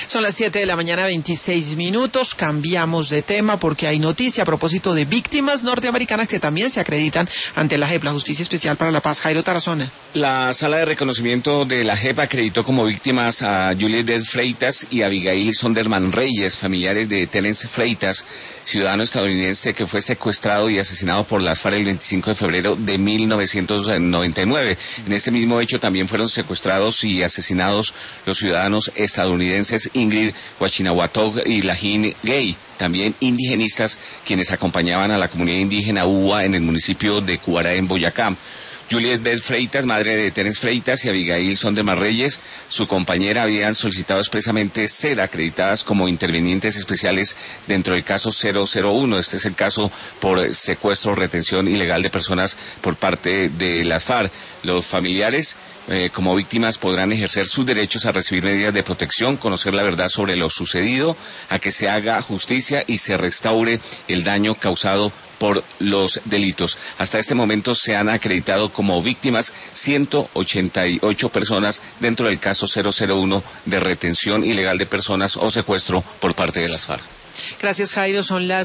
Son las 7 de la mañana, 26 minutos. Cambiamos de tema porque hay noticia a propósito de víctimas norteamericanas que también se acreditan ante la JEP, la Justicia Especial para la Paz. Jairo Tarazona. La Sala de Reconocimiento de la JEP acreditó como víctimas a Juliet Freitas y Abigail Sonderman Reyes, familiares de Terence Freitas, ciudadano estadounidense que fue secuestrado y asesinado por las FARC el 25 de febrero de 1999. En este mismo hecho también fueron secuestrados y asesinados los ciudadanos estadounidenses Ingrid Wachinahuatog y Lahin Gay, también indigenistas, quienes acompañaban a la comunidad indígena Uwa en el municipio de Cuará, en Boyacá. Juliet Beth Freitas, madre de Terence Freitas, y Abigail Sonderman Reyes, su compañera, habían solicitado expresamente ser acreditadas como intervinientes especiales dentro del caso 001. Este es el caso por secuestro o retención ilegal de personas por parte de las FARC. Los familiares como víctimas podrán ejercer sus derechos a recibir medidas de protección, conocer la verdad sobre lo sucedido, a que se haga justicia y se restaure el daño causado por los delitos. Hasta este momento se han acreditado como víctimas 188 personas dentro del caso 001 de retención ilegal de personas o secuestro por parte de las FARC. Gracias, Jairo. Son las